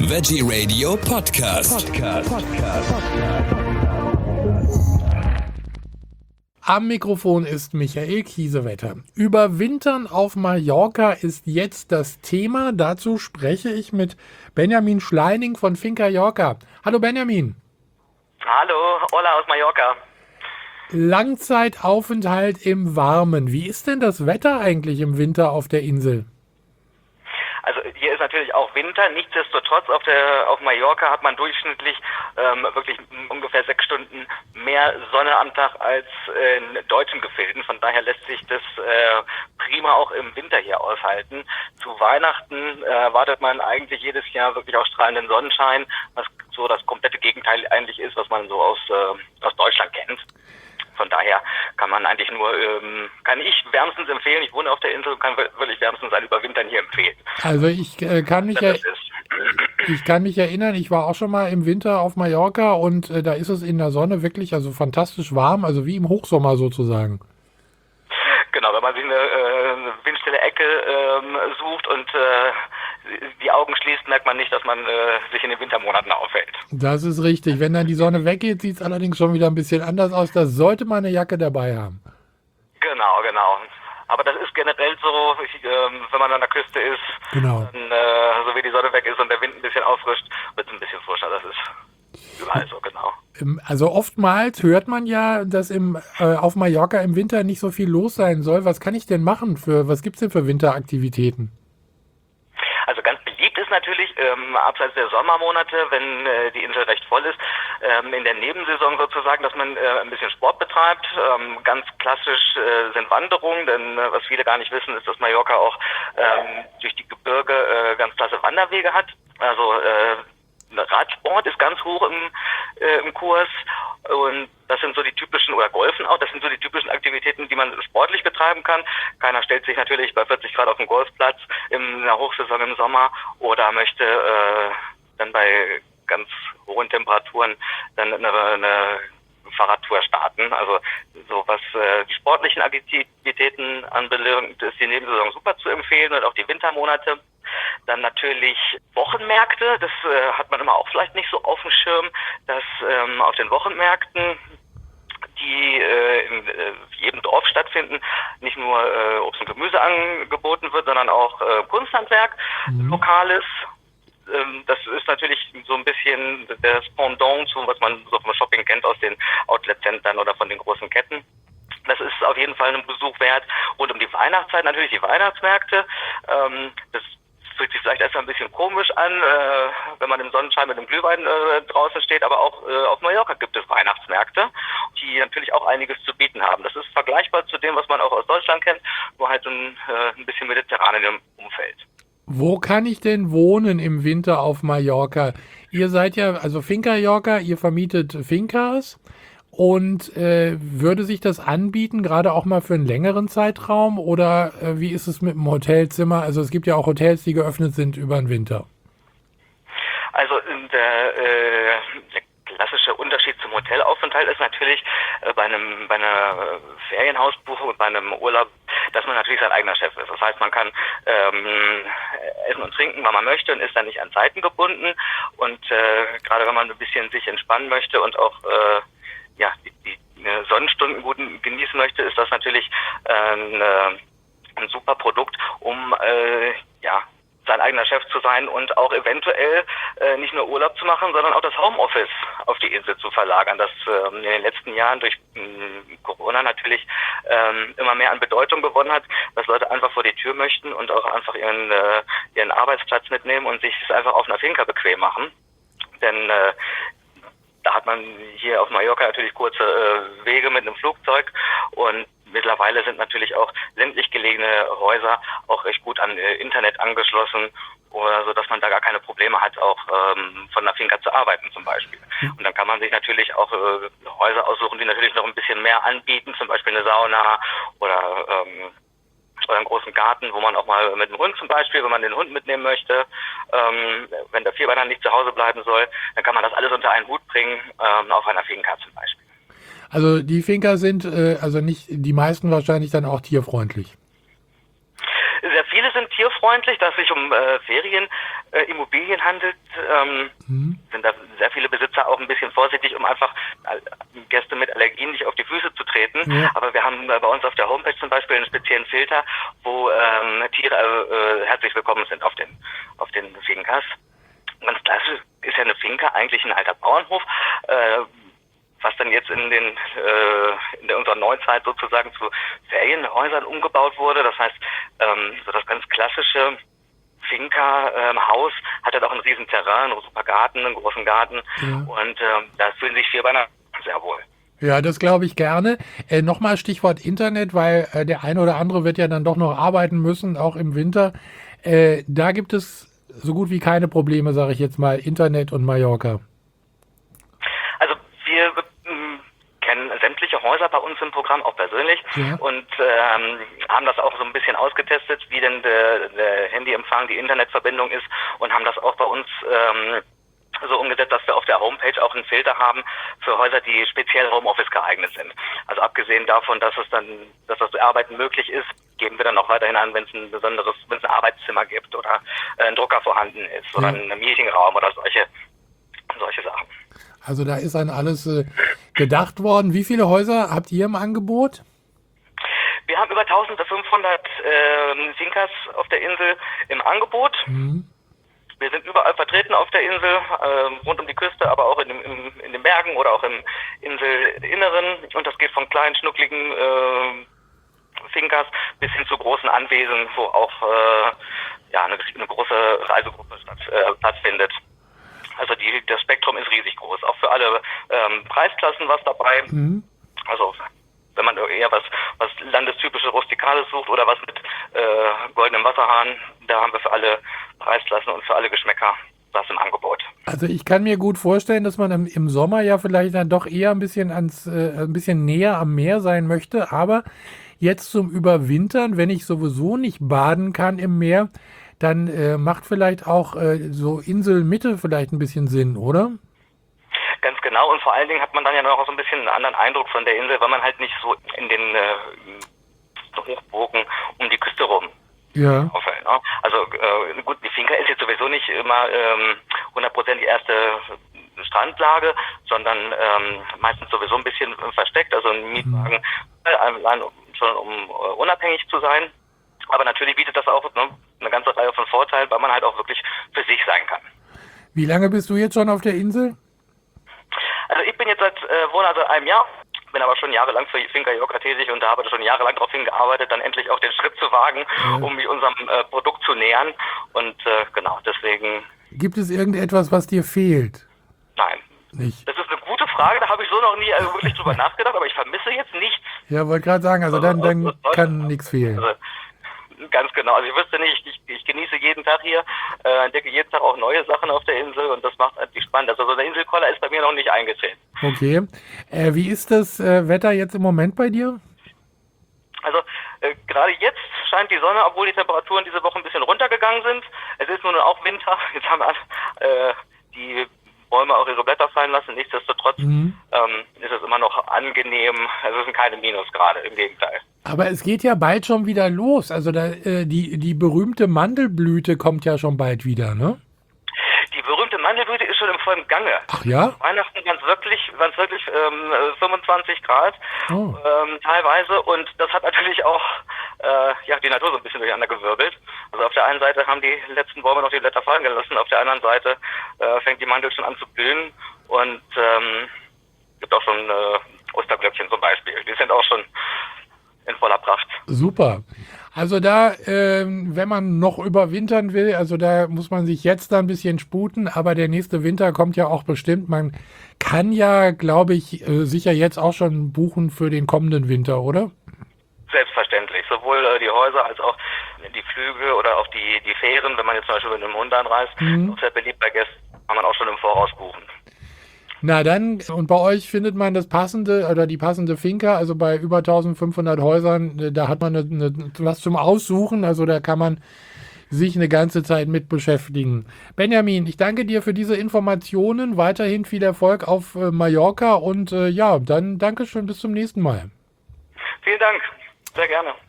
Veggie Radio Podcast. Am Mikrofon ist Michael Kiesewetter. Überwintern auf Mallorca ist jetzt das Thema. Dazu spreche ich mit Benjamin Schleining von Finca Yorca. Hallo Benjamin. Hallo, hola aus Mallorca. Langzeitaufenthalt im Warmen. Wie ist denn das Wetter eigentlich im Winter auf der Insel? Also hier ist natürlich auch Winter, nichtsdestotrotz auf Mallorca hat man durchschnittlich wirklich ungefähr 6 Stunden mehr Sonne am Tag als in deutschen Gefilden. Von daher lässt sich das prima auch im Winter hier aushalten. Zu Weihnachten erwartet man eigentlich jedes Jahr wirklich auch strahlenden Sonnenschein, was so das komplette Gegenteil eigentlich ist, was man so aus Deutschland kennt. Von daher kann ich wärmstens empfehlen, ich wohne auf der Insel und kann wirklich wärmstens ein Überwintern hier empfehlen. Also ich kann mich erinnern, ich war auch schon mal im Winter auf Mallorca und da ist es in der Sonne wirklich fantastisch warm, also wie im Hochsommer sozusagen. Genau, wenn man sich eine windstille Ecke sucht und die Augen schließt, merkt man nicht, dass man sich in den Wintermonaten aufhält. Das ist richtig. Wenn dann die Sonne weggeht, sieht es allerdings schon wieder ein bisschen anders aus. Da sollte man eine Jacke dabei haben. Genau. Aber das ist generell so, wenn man an der Küste ist, genau. Dann, so wie die Sonne weg ist und der Wind ein bisschen auffrischt, wird es ein bisschen frischer. Das ist überall so, genau. Also oftmals hört man ja, dass auf Mallorca im Winter nicht so viel los sein soll. Was kann ich denn machen? Was gibt es denn für Winteraktivitäten? Also ganz beliebt ist natürlich, abseits der Sommermonate, wenn die Insel recht voll ist, in der Nebensaison sozusagen, dass man ein bisschen Sport betreibt. Ganz klassisch sind Wanderungen, denn was viele gar nicht wissen, ist, dass Mallorca auch durch die Gebirge ganz klasse Wanderwege hat. Also Radsport ist ganz hoch im Kurs und das sind so die typischen, oder Golfen auch, das sind so die typischen Aktivitäten, die man sportlich betreiben kann. Keiner stellt sich natürlich bei 40 Grad auf den Golfplatz in der Hochsaison im Sommer oder möchte dann bei ganz hohen Temperaturen dann eine Fahrradtour starten. Also so was die sportlichen Aktivitäten anbelangt, ist die Nebensaison super zu empfehlen und auch die Wintermonate. Dann natürlich Wochenmärkte, das hat man immer auch vielleicht nicht so auf dem Schirm, dass auf den Wochenmärkten, die in jedem Dorf stattfinden, nicht nur Obst und Gemüse angeboten wird, sondern auch Kunsthandwerk, Lokales. Das ist natürlich so ein bisschen das Pendant zu, was man so vom Shopping kennt aus den Outlet-Centern oder von den großen Ketten. Das ist auf jeden Fall einen Besuch wert. Und um die Weihnachtszeit natürlich die Weihnachtsmärkte. Das fühlt sich vielleicht erstmal ein bisschen komisch an, wenn man im Sonnenschein mit dem Glühwein draußen steht, aber auch auf Mallorca gibt es Weihnachtsmärkte, die natürlich auch einiges zu bieten haben. Das ist vergleichbar zu dem, was man auch aus Deutschland kennt, nur halt ein bisschen mediterran in dem Umfeld. Wo kann ich denn wohnen im Winter auf Mallorca? Ihr seid ja, also Finca Yorca, ihr vermietet Fincas. Und würde sich das anbieten, gerade auch mal für einen längeren Zeitraum? Oder wie ist es mit dem Hotelzimmer? Also es gibt ja auch Hotels, die geöffnet sind über den Winter. Also der klassische Unterschied zum Hotelaufenthalt ist natürlich bei einer Ferienhausbuchung und bei einem Urlaub, dass man natürlich sein eigener Chef ist. Das heißt, man kann essen und trinken, wann man möchte und ist dann nicht an Zeiten gebunden. Und gerade wenn man ein bisschen sich entspannen möchte und auch die Sonnenstunden gut genießen möchte, ist das natürlich ein super Produkt, um sein eigener Chef zu sein und auch eventuell nicht nur Urlaub zu machen, sondern auch das Homeoffice auf die Insel zu verlagern, das in den letzten Jahren durch Corona natürlich immer mehr an Bedeutung gewonnen hat, dass Leute einfach vor die Tür möchten und auch einfach ihren Arbeitsplatz mitnehmen und sich es einfach auf einer Finca bequem machen. Denn da hat man hier auf Mallorca natürlich kurze Wege mit einem Flugzeug und mittlerweile sind natürlich auch ländlich gelegene Häuser auch recht gut an Internet angeschlossen, oder so, dass man da gar keine Probleme hat, auch von einer Finca zu arbeiten zum Beispiel. Und dann kann man sich natürlich auch Häuser aussuchen, die natürlich noch ein bisschen mehr anbieten, zum Beispiel eine Sauna oder einen großen Garten, wo man auch mal mit dem Hund zum Beispiel, wenn man den Hund mitnehmen möchte, wenn der Vierbeiner nicht zu Hause bleiben soll, dann kann man das alles unter einen Hut bringen, auf einer Finca zum Beispiel. Also die Fincas sind, also nicht die meisten wahrscheinlich dann auch tierfreundlich. Sehr viele sind tierfreundlich, da es sich um Ferienimmobilien handelt, sind da sehr viele Besitzer auch ein bisschen vorsichtig, um einfach Gäste mit Allergien nicht auf die Füße zu treten. Ja. Aber wir haben bei uns auf der Homepage zum Beispiel einen speziellen Filter, wo Tiere herzlich willkommen sind auf den Finkas. Ganz klassisch ist ja eine Finca eigentlich ein alter Bauernhof, was dann jetzt in unserer Neuzeit sozusagen zu Ferienhäusern umgebaut wurde. Das heißt, so das ganz klassische Finca-Haus hat halt auch einen riesen Terrain, einen super Garten, einen großen Garten. Ja. Und da fühlen sich Vierbeiner sehr wohl. Ja, das glaube ich gerne. Nochmal Stichwort Internet, weil der eine oder andere wird ja dann doch noch arbeiten müssen, auch im Winter. Da gibt es so gut wie keine Probleme, sage ich jetzt mal, Internet und Mallorca. Also wir kennen sämtliche Häuser bei uns im Programm, auch persönlich, und haben das auch so ein bisschen ausgetestet, wie denn der Handyempfang, die Internetverbindung ist, und haben das auch bei uns so umgesetzt, dass wir auf der Homepage auch einen Filter haben für Häuser, die speziell Homeoffice geeignet sind. Also abgesehen davon, dass das Arbeiten möglich ist, geben wir dann auch weiterhin an, wenn es ein Arbeitszimmer gibt oder ein Drucker vorhanden ist oder ein Meetingraum oder solche Sachen. Also da ist an alles gedacht worden. Wie viele Häuser habt ihr im Angebot? Wir haben über 1500 Fincas auf der Insel im Angebot. Wir sind überall vertreten auf der Insel, rund um die Küste, aber auch in den Bergen oder auch im Inselinneren. Und das geht von kleinen, schnuckligen Fincas bis hin zu großen Anwesen, wo auch eine große Reisegruppe Platz findet. Also das Spektrum ist riesig groß. Auch für alle Preisklassen was dabei. Also wenn man eher was landestypische Rustikales sucht oder was mit goldenem Wasserhahn, da haben wir für alle Preisklassen und für alle Geschmäcker was im Angebot. Also ich kann mir gut vorstellen, dass man im Sommer ja vielleicht dann doch eher ein bisschen näher am Meer sein möchte, aber jetzt zum Überwintern, wenn ich sowieso nicht baden kann im Meer, dann macht vielleicht auch so Inselmitte vielleicht ein bisschen Sinn, oder? Ganz genau, und vor allen Dingen hat man dann ja noch so ein bisschen einen anderen Eindruck von der Insel, weil man halt nicht so in den Hochburgen um die Küste rum auffällt. Ne? Also gut, die Finca ist jetzt sowieso nicht immer 100% die erste Strandlage, sondern meistens sowieso ein bisschen versteckt, also ein Mietwagen, allein schon um unabhängig zu sein. Aber natürlich bietet das auch eine ganze Reihe von Vorteilen, weil man halt auch wirklich für sich sein kann. Wie lange bist du jetzt schon auf der Insel? Also ich bin jetzt wohne seit einem Jahr, bin aber schon jahrelang für Finca Yorca tätig und da habe ich schon jahrelang darauf hingearbeitet, dann endlich auch den Schritt zu wagen, um mich unserem Produkt zu nähern. Und genau, deswegen... Gibt es irgendetwas, was dir fehlt? Nein. Nicht. Das ist eine gute Frage, da habe ich so noch nie wirklich drüber nachgedacht, aber ich vermisse jetzt nichts. Ja, wollte gerade sagen, also dann kann nichts fehlen. Also, ganz genau. Also ich wüsste nicht, ich genieße jeden Tag hier, entdecke jeden Tag auch neue Sachen auf der Insel und das macht eigentlich spannend. Also so der Inselkoller ist bei mir noch nicht eingetreten. Okay. Wie ist das Wetter jetzt im Moment bei dir? Also gerade jetzt scheint die Sonne, obwohl die Temperaturen diese Woche ein bisschen runtergegangen sind. Es ist nun auch Winter. Jetzt haben die Bäume auch ihre Blätter fallen lassen. Nichtsdestotrotz ist es immer noch angenehm. Also es sind keine Minusgrade, im Gegenteil. Aber es geht ja bald schon wieder los. Also die berühmte Mandelblüte kommt ja schon bald wieder, ne? Die berühmte Mandelblüte ist schon im vollen Gange. Ach ja? Weihnachten waren es wirklich 25 Grad teilweise. Und das hat natürlich auch die Natur so ein bisschen durcheinander gewirbelt. Also auf der einen Seite haben die letzten Bäume noch die Blätter fallen gelassen, auf der anderen Seite fängt die Mandel schon an zu blühen. Und gibt auch schon Osterglöckchen zum Beispiel. Die sind auch schon in voller Pracht. Super. Also da, wenn man noch überwintern will, also da muss man sich jetzt da ein bisschen sputen, aber der nächste Winter kommt ja auch bestimmt. Man kann ja, glaube ich, sicher jetzt auch schon buchen für den kommenden Winter, oder? Selbstverständlich. Sowohl die Häuser als auch die Flüge oder auch die Fähren, wenn man jetzt zum Beispiel mit einem Hund anreist, auch sehr beliebt bei Gästen, kann man auch schon im Voraus buchen. Na dann, und bei euch findet man das passende oder die passende Finca, also bei über 1500 Häusern, da hat man was zum Aussuchen, also da kann man sich eine ganze Zeit mit beschäftigen. Benjamin, ich danke dir für diese Informationen, weiterhin viel Erfolg auf Mallorca und dann Dankeschön, bis zum nächsten Mal. Vielen Dank, sehr gerne.